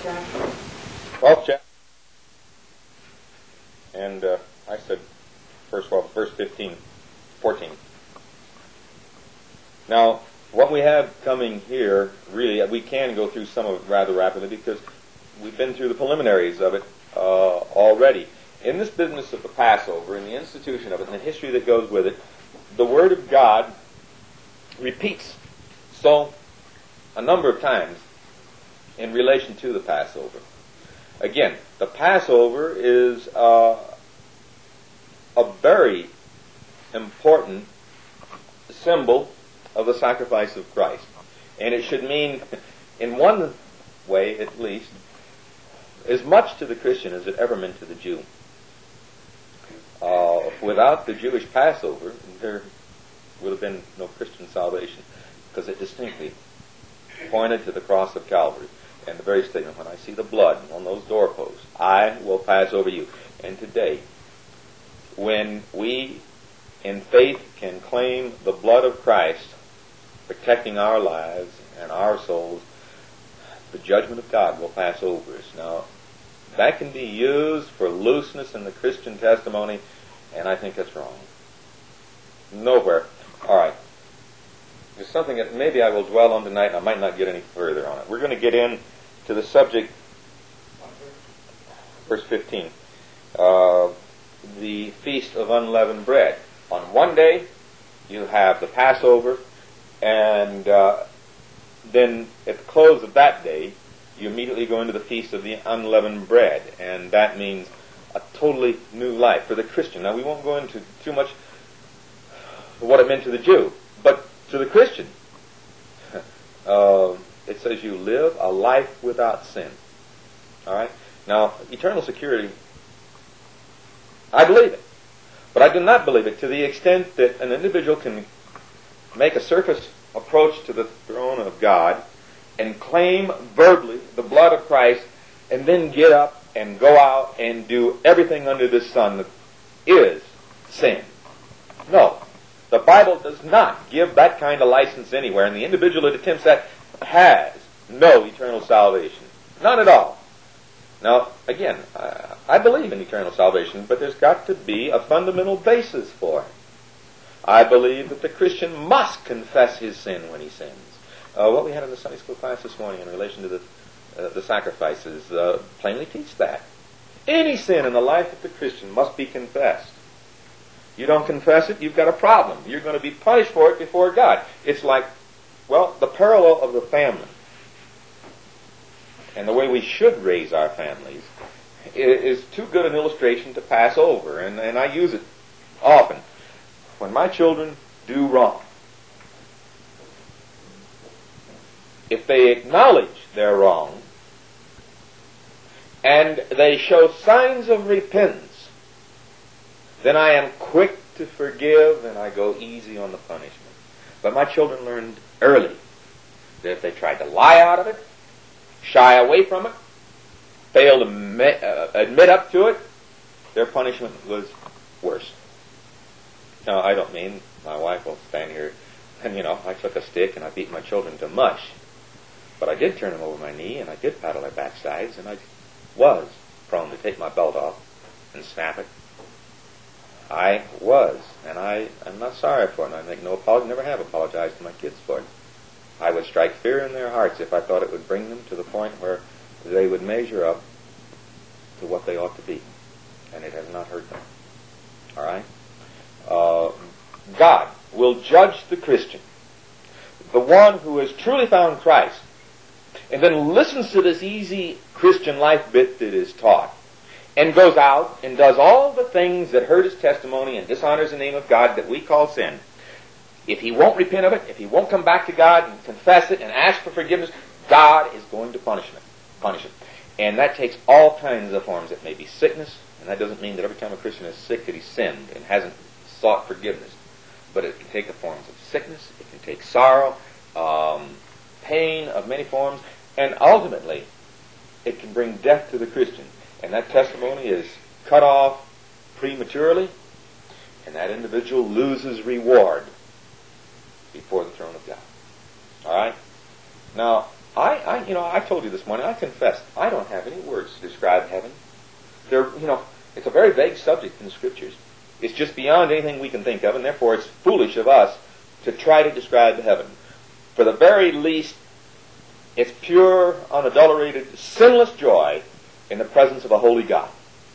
chapter. 12th chapter. And I said, verse 15, 14. Now, what we have coming here, really, we can go through some of it rather rapidly because we've been through the preliminaries of it already. In this business of the Passover, in the institution of it, and the history that goes with it, the Word of God repeats so a number of times in relation to the Passover. Again, the Passover is a very important symbol of the sacrifice of Christ. And it should mean, in one way at least, as much to the Christian as it ever meant to the Jew. Without the Jewish Passover, there would have been no Christian salvation, because it distinctly pointed to the cross of Calvary and the very statement, when I see the blood on those doorposts, I will pass over you. And today, when we in faith can claim the blood of Christ protecting our lives and our souls, the judgment of God will pass over us. Now, that can be used for looseness in the Christian testimony, and I think that's wrong. Nowhere. All right. There's something that maybe I will dwell on tonight, and I might not get any further on it. We're going to get in to the subject, verse 15, the Feast of Unleavened Bread. On one day, you have the Passover, and then at the close of that day, you immediately go into the Feast of the Unleavened Bread, and that means a totally new life for the Christian. Now, we won't go into too much what it meant to the Jew, but to the Christian, it says you live a life without sin. All right? Now, eternal security, I believe it. But I do not believe it to the extent that an individual can make a surface approach to the throne of God and claim verbally the blood of Christ and then get up and go out and do everything under the sun that is sin. No. The Bible does not give that kind of license anywhere, and the individual that attempts that has no eternal salvation. None at all. Now, again, I believe in eternal salvation, but there's got to be a fundamental basis for it. I believe that the Christian must confess his sin when he sins. What we had in the Sunday school class this morning in relation to the sacrifices plainly teach that. Any sin in the life of the Christian must be confessed. You don't confess it, you've got a problem. You're going to be punished for it before God. It's like, well, the parallel of the family and the way we should raise our families is too good an illustration to pass over, and I use it often. When my children do wrong, if they acknowledge their wrong and they show signs of repentance, then I am quick to forgive and I go easy on the punishment. But my children learned early that if they tried to lie out of it, shy away from it, fail to admit up to it, their punishment was worse. Now, I don't mean my wife will stand here and, I took a stick and I beat my children to mush. But I did turn them over my knee and I did paddle their backsides, and I was prone to take my belt off and snap it. I was, and I'm not sorry for it, and I make no apology, never have apologized to my kids for it. I would strike fear in their hearts if I thought it would bring them to the point where they would measure up to what they ought to be, and it has not hurt them. All right? God will judge the Christian, the one who has truly found Christ, and then listens to this easy Christian life bit that is taught, and goes out and does all the things that hurt his testimony and dishonors the name of God that we call sin. If he won't repent of it, if he won't come back to God and confess it and ask for forgiveness, God is going to punish him. And that takes all kinds of forms. It may be sickness, and that doesn't mean that every time a Christian is sick that he's sinned and hasn't sought forgiveness. But it can take the forms of sickness, it can take sorrow, pain of many forms, and ultimately it can bring death to the Christian. And that testimony is cut off prematurely, and that individual loses reward before the throne of God. All right? Now, I told you this morning, I confess, I don't have any words to describe heaven. It's a very vague subject in the Scriptures. It's just beyond anything we can think of, and therefore it's foolish of us to try to describe heaven. For the very least, it's pure, unadulterated, sinless joy in the presence of a holy God.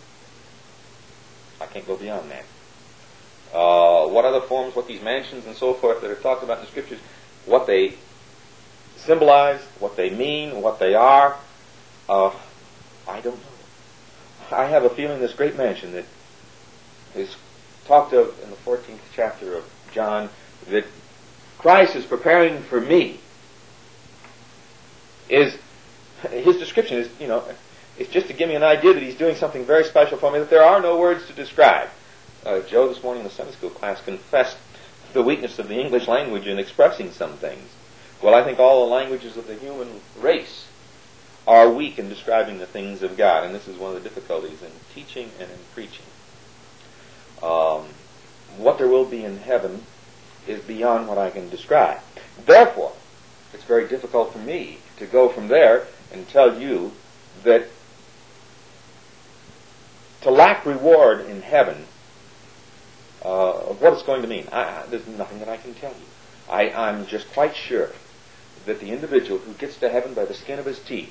I can't go beyond that. What other forms, what these mansions and so forth that are talked about in the Scriptures, what they symbolize, what they mean, what they are, I don't know. I have a feeling this great mansion that is talked of in the 14th chapter of John, that Christ is preparing for me, his description is, it's just to give me an idea that he's doing something very special for me that there are no words to describe. Joe this morning in the Sunday school class confessed the weakness of the English language in expressing some things. Well, I think all the languages of the human race are weak in describing the things of God, and this is one of the difficulties in teaching and in preaching. What there will be in heaven is beyond what I can describe. Therefore, it's very difficult for me to go from there and tell you that to lack reward in heaven, what it's going to mean. There's nothing that I can tell you. I'm just quite sure that the individual who gets to heaven by the skin of his teeth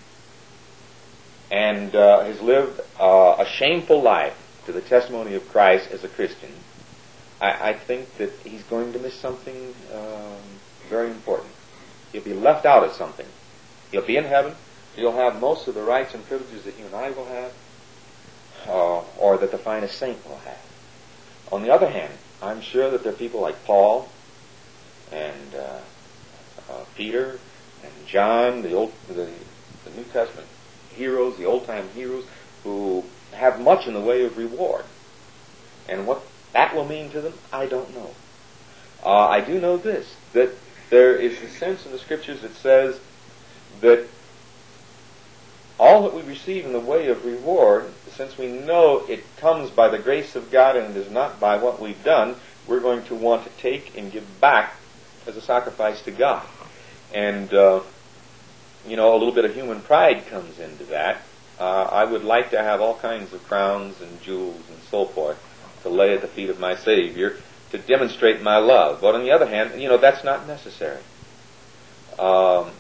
and has lived a shameful life to the testimony of Christ as a Christian, I think that he's going to miss something very important. He'll be left out of something. He'll be in heaven. He'll have most of the rights and privileges that you and I will have, or that the finest saint will have. On the other hand, I'm sure that there are people like Paul and Peter and John, the New Testament heroes, the old-time heroes, who have much in the way of reward. And what that will mean to them, I don't know. I do know this, that there is a sense in the Scriptures that says that all that we receive in the way of reward, since we know it comes by the grace of God and it is not by what we've done, we're going to want to take and give back as a sacrifice to God. And, a little bit of human pride comes into that. I would like to have all kinds of crowns and jewels and so forth to lay at the feet of my Savior to demonstrate my love. But on the other hand, that's not necessary. Right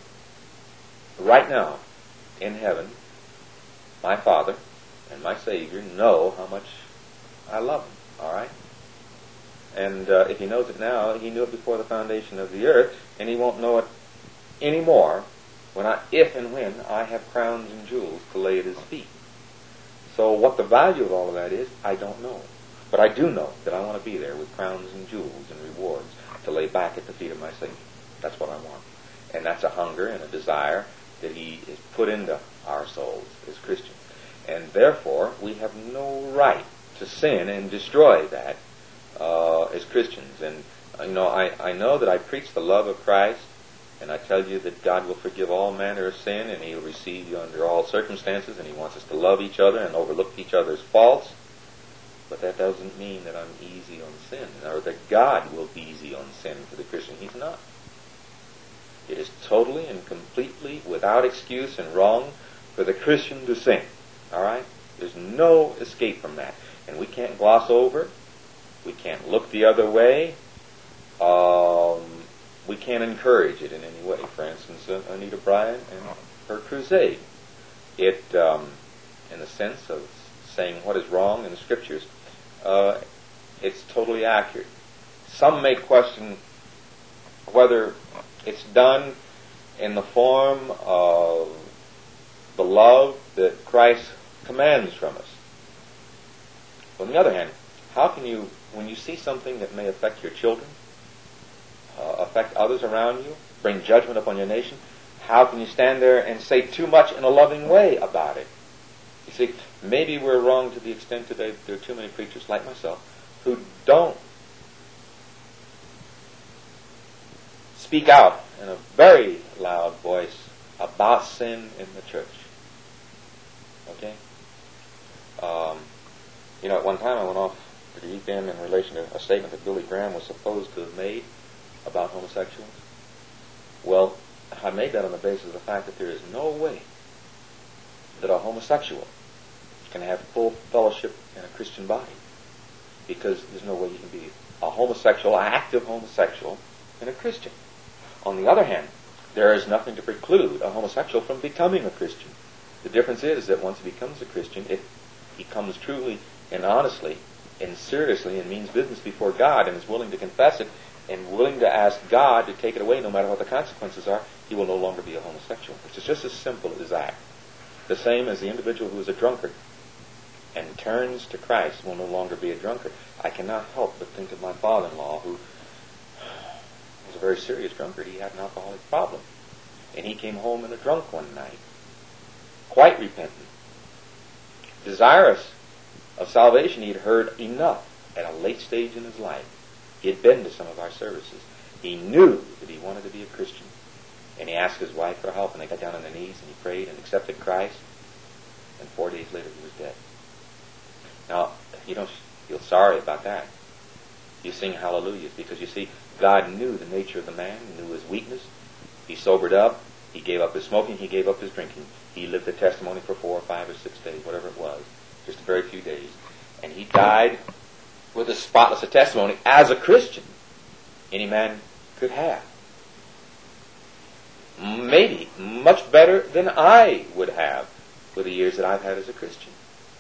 now, in heaven, my Father and my Savior know how much I love Him, all right? And if He knows it now, He knew it before the foundation of the earth, and He won't know it anymore if and when I have crowns and jewels to lay at His feet. So what the value of all of that is, I don't know. But I do know that I want to be there with crowns and jewels and rewards to lay back at the feet of my Savior. That's what I want. And that's a hunger and a desire that He has put into our souls as Christians. And therefore, we have no right to sin and destroy that as Christians. And, I know that I preach the love of Christ, and I tell you that God will forgive all manner of sin, and He'll receive you under all circumstances, and He wants us to love each other and overlook each other's faults. But that doesn't mean that I'm easy on sin, or that God will be easy on sin for the Christian. He's not. It is totally and completely without excuse and wrong for the Christian to sin. All right? There's no escape from that. And we can't gloss over. We can't look the other way. We can't encourage it in any way. For instance, Anita Bryant and her crusade. It, in the sense of saying what is wrong in the Scriptures, it's totally accurate. Some may question whether it's done in the form of the love that Christ commands from us. On the other hand, how can you, when you see something that may affect your children, affect others around you, bring judgment upon your nation, how can you stand there and say too much in a loving way about it? You see, maybe we're wrong to the extent today that there are too many preachers like myself who don't speak out in a very loud voice about sin in the church. Okay? At one time I went off to the deep end in relation to a statement that Billy Graham was supposed to have made about homosexuals. Well, I made that on the basis of the fact that there is no way that a homosexual can have full fellowship in a Christian body, because there's no way you can be a homosexual, active homosexual, and a Christian. On the other hand, there is nothing to preclude a homosexual from becoming a Christian. The difference is that once he becomes a Christian, if he comes truly and honestly and seriously and means business before God and is willing to confess it and willing to ask God to take it away no matter what the consequences are, he will no longer be a homosexual. It's just as simple as that. The same as the individual who is a drunkard and turns to Christ will no longer be a drunkard. I cannot help but think of my father-in-law, who was a very serious drunkard. He had an alcoholic problem. And he came home in a drunk one night, quite repentant, desirous of salvation. He'd heard enough at a late stage in his life. He had been to some of our services. He knew that he wanted to be a Christian. And he asked his wife for help, and they got down on their knees, and he prayed and accepted Christ. And 4 days later, he was dead. Now, you don't feel sorry about that. You sing hallelujahs, because you see, God knew the nature of the man, knew his weakness. He sobered up. He gave up his smoking. He gave up his drinking. He lived a testimony for 4 or 5 or 6 days, whatever it was, just a very few days. And he died with as spotless a testimony as a Christian any man could have. Maybe much better than I would have for the years that I've had as a Christian.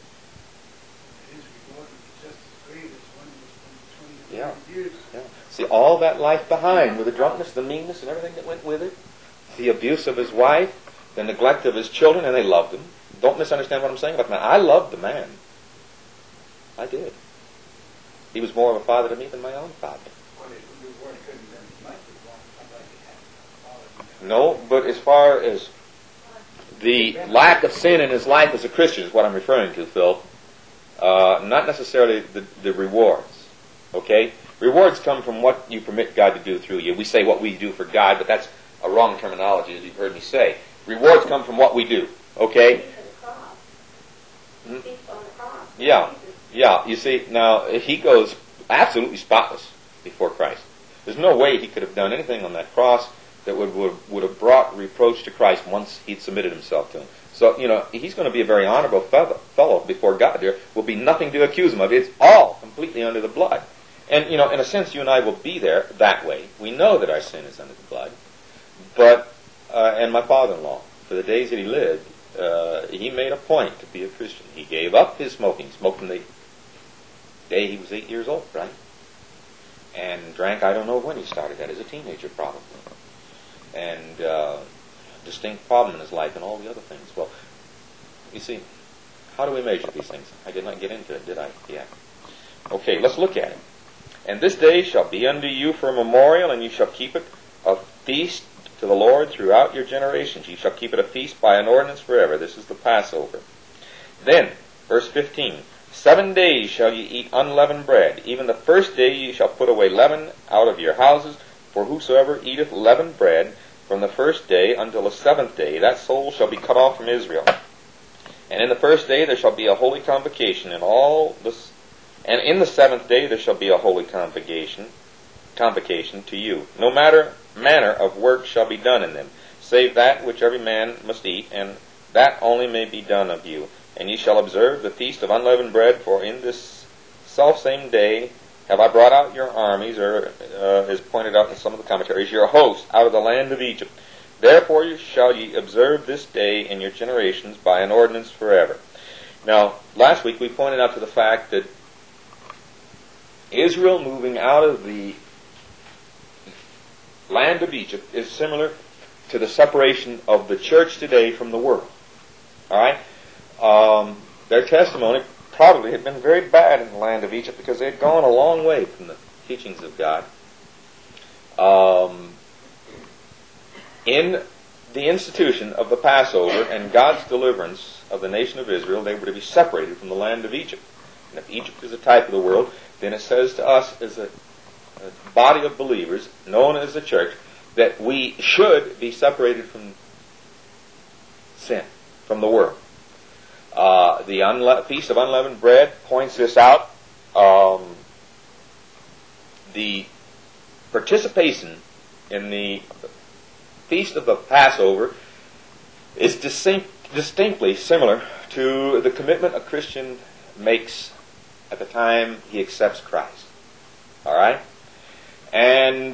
Yeah. Yeah. See, all that life behind, with the drunkenness, the meanness, and everything that went with it, the abuse of his wife, the neglect of his children, and they loved him. Don't misunderstand what I'm saying about the man. I loved the man. I did. He was more of a father to me than my own father. No, but as far as the lack of sin in his life as a Christian is what I'm referring to, Phil. Not necessarily the rewards. Okay? Rewards come from what you permit God to do through you. We say what we do for God, but that's a wrong terminology, as you've heard me say. Rewards come from what we do. Okay? Yeah. Yeah. You see, now, he goes absolutely spotless before Christ. There's no way he could have done anything on that cross that would have brought reproach to Christ once he'd submitted himself to him. So, he's going to be a very honorable fellow before God. There will be nothing to accuse him of. It's all completely under the blood. And, in a sense, you and I will be there that way. We know that our sin is under the blood. But, and my father-in-law, for the days that he lived, he made a point to be a Christian. He gave up his smoking. He smoked from the day he was 8 years old, right? And drank, I don't know when he started that, as a teenager probably. And distinct problem in his life and all the other things. Well, you see, how do we measure these things? I did not get into it, did I? Yeah. Okay, let's look at it. And this day shall be unto you for a memorial, and you shall keep it a feast to the Lord throughout your generations. You shall keep it a feast by an ordinance forever. This is the Passover. Then, verse 15, 7 days shall ye eat unleavened bread. Even the first day ye shall put away leaven out of your houses. For whosoever eateth leavened bread from the first day until the 7th day, that soul shall be cut off from Israel. And in the first day there shall be a holy convocation, and in the 7th day there shall be a holy convocation to you. No manner of work shall be done in them, save that which every man must eat, and that only may be done of you. And ye shall observe the feast of unleavened bread, for in this selfsame day have I brought out your armies, or is pointed out in some of the commentaries, your hosts out of the land of Egypt. Therefore shall ye observe this day in your generations by an ordinance forever. Now, last week we pointed out to the fact that Israel moving out of the land of Egypt is similar to the separation of the church today from the world. Alright? Their testimony probably had been very bad in the land of Egypt because they had gone a long way from the teachings of God. In the institution of the Passover and God's deliverance of the nation of Israel, they were to be separated from the land of Egypt. And if Egypt is a type of the world, then it says to us as a body of believers, known as the church, that we should be separated from sin, from the world. The Feast of Unleavened Bread points this out. The participation in the feast of the Passover is distinctly similar to the commitment a Christian makes at the time he accepts Christ. All right? And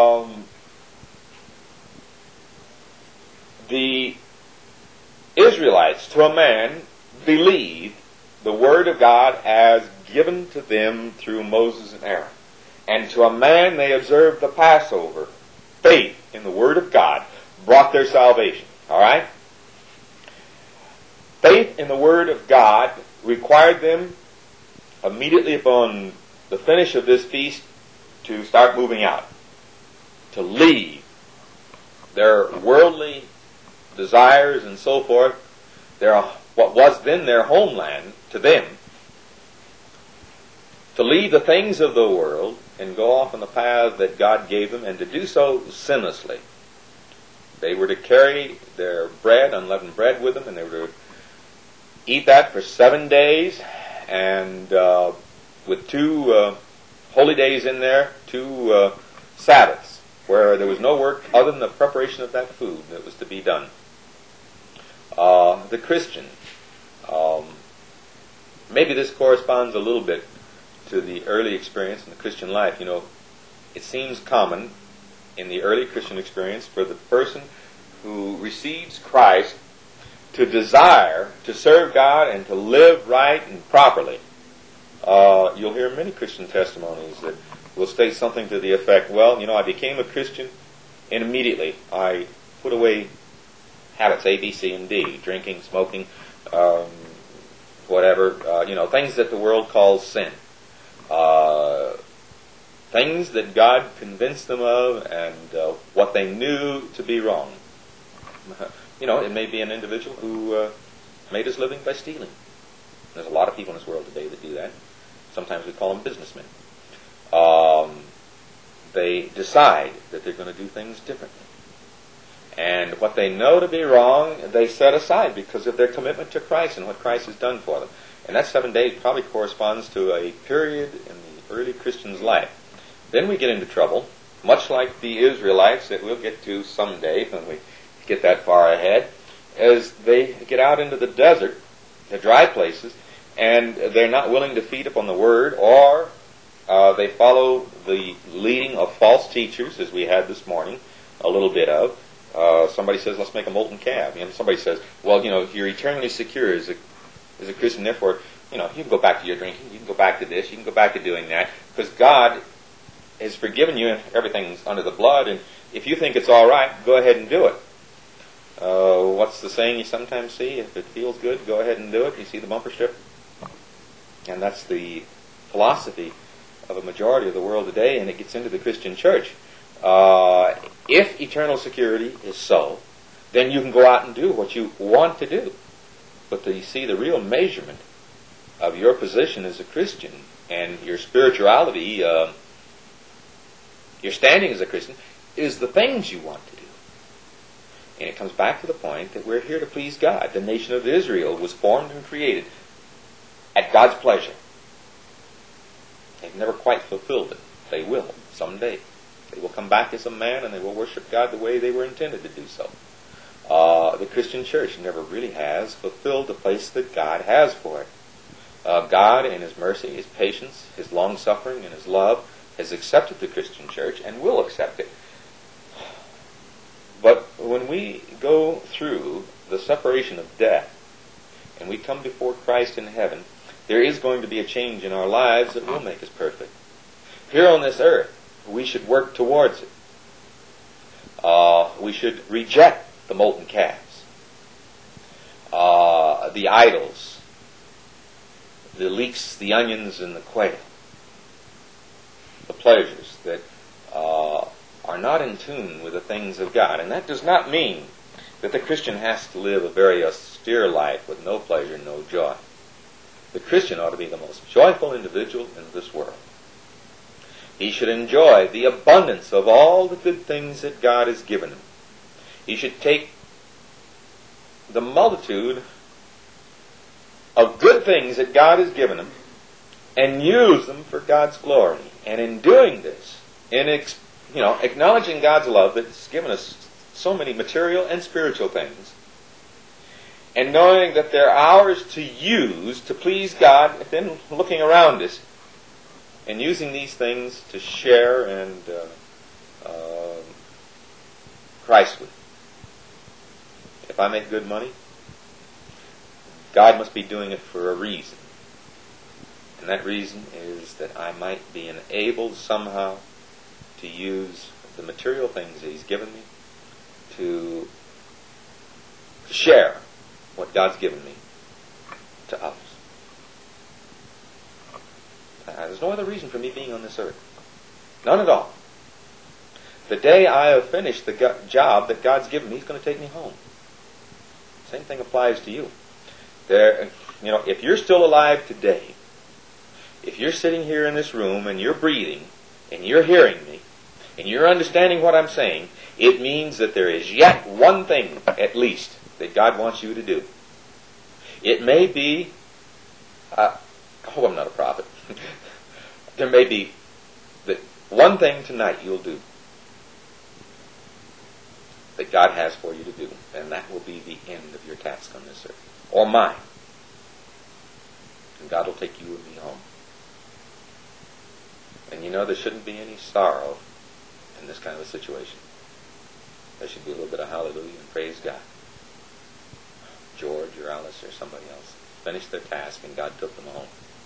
the Israelites, to a man, believed the Word of God as given to them through Moses and Aaron. And to a man, they observed the Passover. Faith in the Word of God brought their salvation. All right? Faith in the Word of God required them, immediately upon the finish of this feast, to start moving out, to leave their worldly desires and so forth, what was then their homeland to them, to leave the things of the world and go off on the path that God gave them, and to do so sinlessly. They were to carry their bread, unleavened bread, with them, and they were to eat that for 7 days, and with 2 holy days in there, 2 Sabbaths, where there was no work other than the preparation of that food that was to be done. The Christian, maybe this corresponds a little bit to the early experience in the Christian life. You know, it seems common in the early Christian experience for the person who receives Christ to desire to serve God and to live right and properly. You'll hear many Christian testimonies that will state something to the effect, well, you know, I became a Christian and immediately I put away habits A, B, C, and D, drinking, smoking, whatever, things that the world calls sin. Things that God convinced them of, and what they knew to be wrong. It may be an individual who made his living by stealing. There's a lot of people in this world today that do that. Sometimes we call them businessmen. They decide that they're going to do things differently. And what they know to be wrong, they set aside because of their commitment to Christ and what Christ has done for them. And that 7 days probably corresponds to a period in the early Christian's life. Then we get into trouble, much like the Israelites that we'll get to someday when we get that far ahead, as they get out into the desert, the dry places, and they're not willing to feed upon the Word, or they follow the leading of false teachers, as we had this morning, a little bit of. Somebody says, let's make a molten calf. Somebody says, well, you're eternally secure as a Christian, therefore, you can go back to your drinking, you can go back to this, you can go back to doing that, because God has forgiven you and everything's under the blood, and if you think it's all right, go ahead and do it. What's the saying you sometimes see? If it feels good, go ahead and do it. You see the bumper strip? And that's the philosophy of a majority of the world today, and it gets into the Christian church. If eternal security is so, then you can go out and do what you want to do. But you see, the real measurement of your position as a Christian and your spirituality, your standing as a Christian, is the things you want to do. And it comes back to the point that we're here to please God. The nation of Israel was formed and created at God's pleasure. They've never quite fulfilled it. They will someday. They will come back as a man and they will worship God the way they were intended to do so. The Christian church never really has fulfilled the place that God has for it. God, in His mercy, His patience, His long-suffering, and His love, has accepted the Christian church and will accept it. But when we go through the separation of death and we come before Christ in heaven, there is going to be a change in our lives that will make us perfect. Here on this earth, we should work towards it. We should reject the molten calves, the idols, the leeks, the onions, and the quail, the pleasures that are not in tune with the things of God. And that does not mean that the Christian has to live a very austere life with no pleasure and no joy. The Christian ought to be the most joyful individual in this world. He should enjoy the abundance of all the good things that God has given him. He should take the multitude of good things that God has given him and use them for God's glory. And in doing this, in acknowledging God's love that's given us so many material and spiritual things, and knowing that they're ours to use to please God, and then looking around us and using these things to share and Christ with. If I make good money, God must be doing it for a reason. And that reason is that I might be enabled somehow to use the material things that He's given me to share what God's given me to others. There's no other reason for me being on this earth. None at all. The day I have finished the job that God's given me, He's going to take me home. Same thing applies to you. If you're still alive today, if you're sitting here in this room and you're breathing and you're hearing me and you're understanding what I'm saying, it means that there is yet one thing, at least, that God wants you to do. It may be, I'm not a prophet. There may be that one thing tonight you'll do that God has for you to do, and that will be the end of your task on this earth, or mine. And God will take you and me home. And there shouldn't be any sorrow in this kind of a situation. There should be a little bit of hallelujah and praise God. George or Alice or somebody else finished their task and God took them home.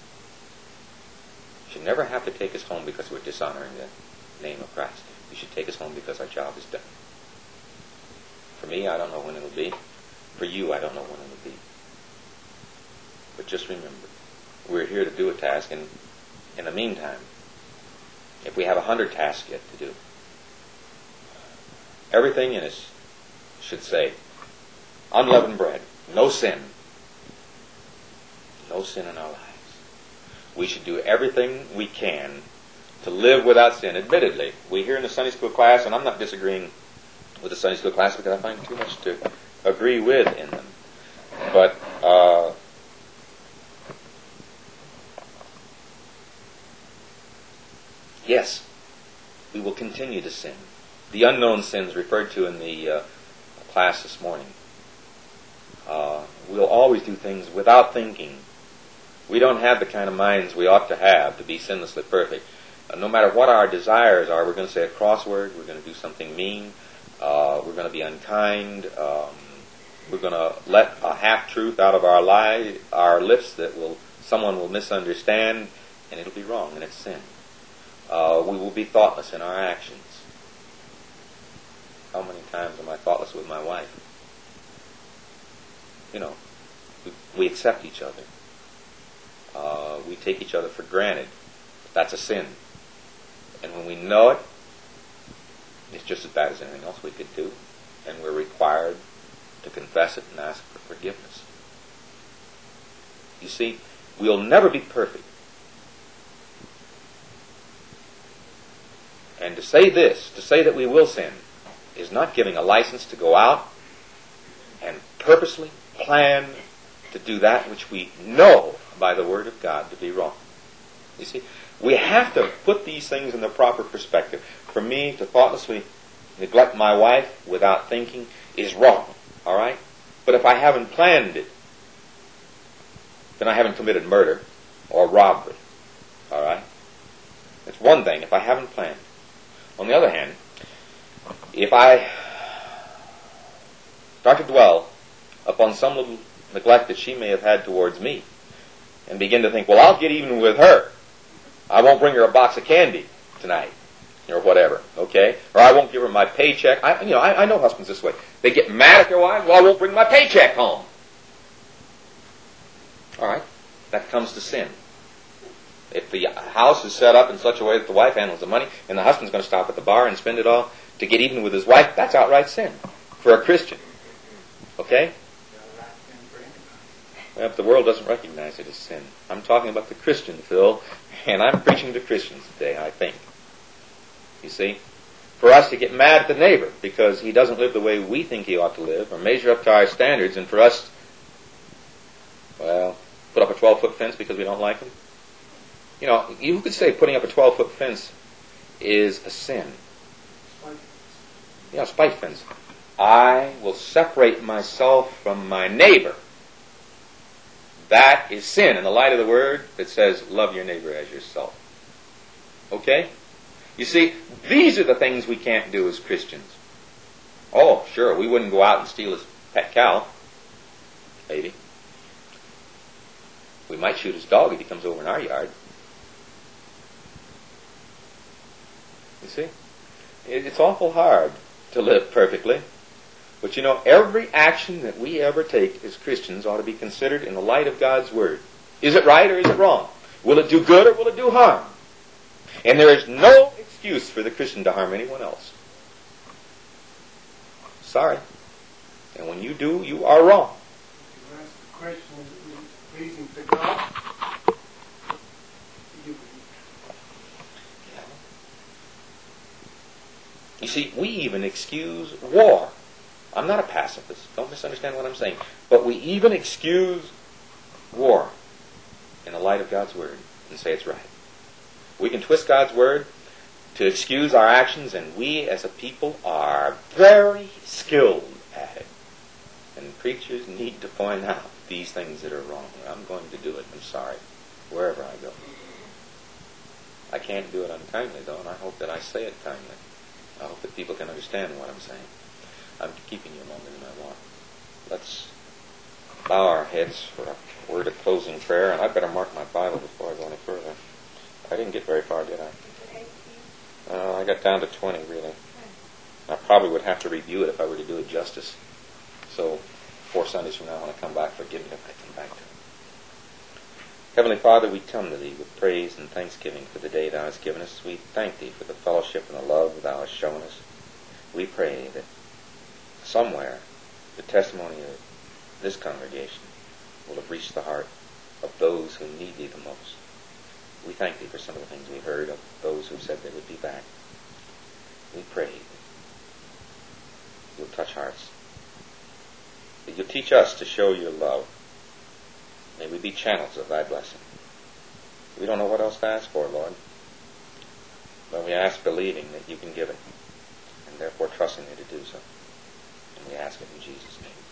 You should never have to take us home because we're dishonoring the name of Christ. You should take us home because our job is done. For me, I don't know when it'll be. For you, I don't know when it'll be. But just remember, we're here to do a task, and in the meantime, if we have 100 tasks yet to do, everything in us should say, unleavened bread, no sin. No sin in our lives. We should do everything we can to live without sin. Admittedly, we hear in the Sunday school class, and I'm not disagreeing with the Sunday school class because I find too much to agree with in them. But yes, we will continue to sin. The unknown sins referred to in the class this morning. We'll always do things without thinking. We don't have the kind of minds we ought to have to be sinlessly perfect. No matter what our desires are, we're going to say a crossword, we're going to do something mean, we're going to be unkind, we're going to let a half-truth out of our lips that someone will misunderstand, and it'll be wrong, and it's sin. We will be thoughtless in our actions. How many times am I thoughtless with my wife? We accept each other. We take each other for granted. That's a sin. And when we know it, it's just as bad as anything else we could do. And we're required to confess it and ask for forgiveness. You see, we'll never be perfect. And to say that we will sin, is not giving a license to go out and purposely plan to do that which we know by the Word of God to be wrong. You see, we have to put these things in the proper perspective. For me to thoughtlessly neglect my wife without thinking is wrong, all right? But if I haven't planned it, then I haven't committed murder or robbery, all right? It's one thing if I haven't planned. On the other hand, if I start to dwell upon some little neglect that she may have had towards me, and begin to think, well, I'll get even with her. I won't bring her a box of candy tonight, or whatever, okay? Or I won't give her my paycheck. I know husbands this way. They get mad at their wives, well, I won't bring my paycheck home. All right, that comes to sin. If the house is set up in such a way that the wife handles the money, and the husband's going to stop at the bar and spend it all to get even with his wife, that's outright sin for a Christian. Okay? Well, if the world doesn't recognize it as sin. I'm talking about the Christian, Phil, and I'm preaching to Christians today, I think. You see? For us to get mad at the neighbor because he doesn't live the way we think he ought to live, or measure up to our standards, and for us, well, put up a 12-foot fence because we don't like him. You could say putting up a 12-foot fence is a sin. Spite fence. I will separate myself from my neighbor. That is sin in the light of the word that says, love your neighbor as yourself. Okay? You see, these are the things we can't do as Christians. Oh, sure, we wouldn't go out and steal his pet cow. Maybe. We might shoot his dog if he comes over in our yard. You see? It's awful hard to live perfectly. But you know, every action that we ever take as Christians ought to be considered in the light of God's Word. Is it right or is it wrong? Will it do good or will it do harm? And there is no excuse for the Christian to harm anyone else. Sorry. And when you do, you are wrong. You ask the question, is it pleasing to God? You see, we even excuse war. I'm not a pacifist. Don't misunderstand what I'm saying. But we even excuse war in the light of God's Word and say it's right. We can twist God's Word to excuse our actions, and we as a people are very skilled at it. And preachers need to point out these things that are wrong. I'm going to do it. I'm sorry. Wherever I go. I can't do it unkindly, though, and I hope that I say it kindly. I hope that people can understand what I'm saying. I'm keeping you longer than I want. Let's bow our heads for a word of closing prayer, and I better mark my Bible before I go any further. I didn't get very far, did I? I got down to 20, really. I probably would have to review it if I were to do it justice. So 4 Sundays from now, when I come back, forgive me if I come back to it. Heavenly Father, we come to Thee with praise and thanksgiving for the day Thou hast given us. We thank Thee for the fellowship and the love Thou hast shown us. We pray that somewhere the testimony of this congregation will have reached the heart of those who need Thee the most. We thank Thee for some of the things we heard of those who said they would be back. We pray that You'll touch hearts, that You'll teach us to show Your love. May we be channels of Thy blessing. We don't know what else to ask for, Lord, but we ask believing that You can give it, and therefore trusting Thee to do so. And we ask it in Jesus' name.